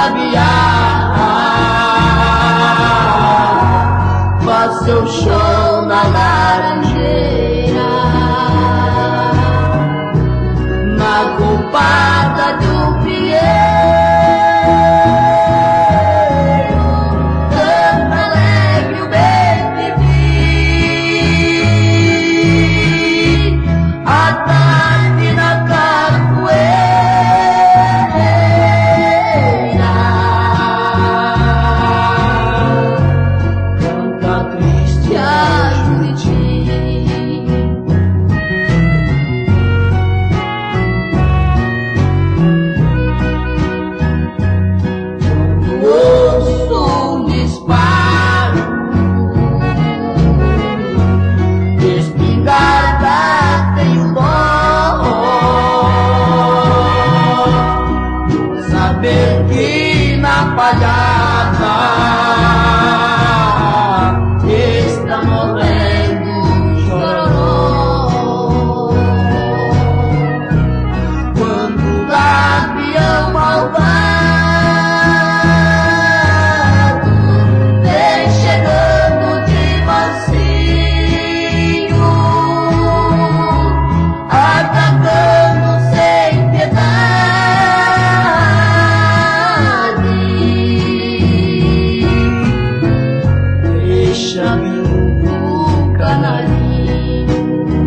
sabiá faz seu show na laranjeira, na copada do pinheiro, canta alegre o bem-vivi, à tarde na que na palhada está morrendo chororó. Quando o gavião malvado vem chegando de mansinho, atacando sem piedade, deixa-me um canarinho.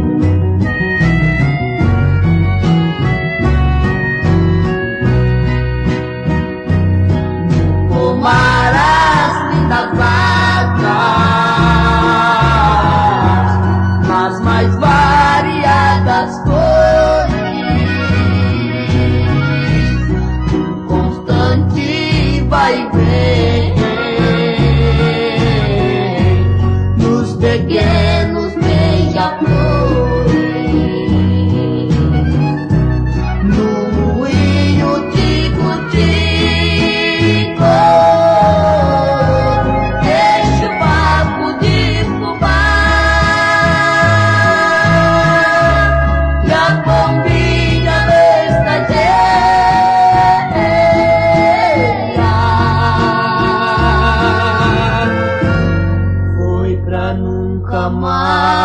No pomar as lindas vacas, nas mais variadas cores, um constante vai e vem, pequenos beija-flores, no moinho tico-tico, deixa o papo de fubá, e a pombinha mensageira foi pra nunca mais.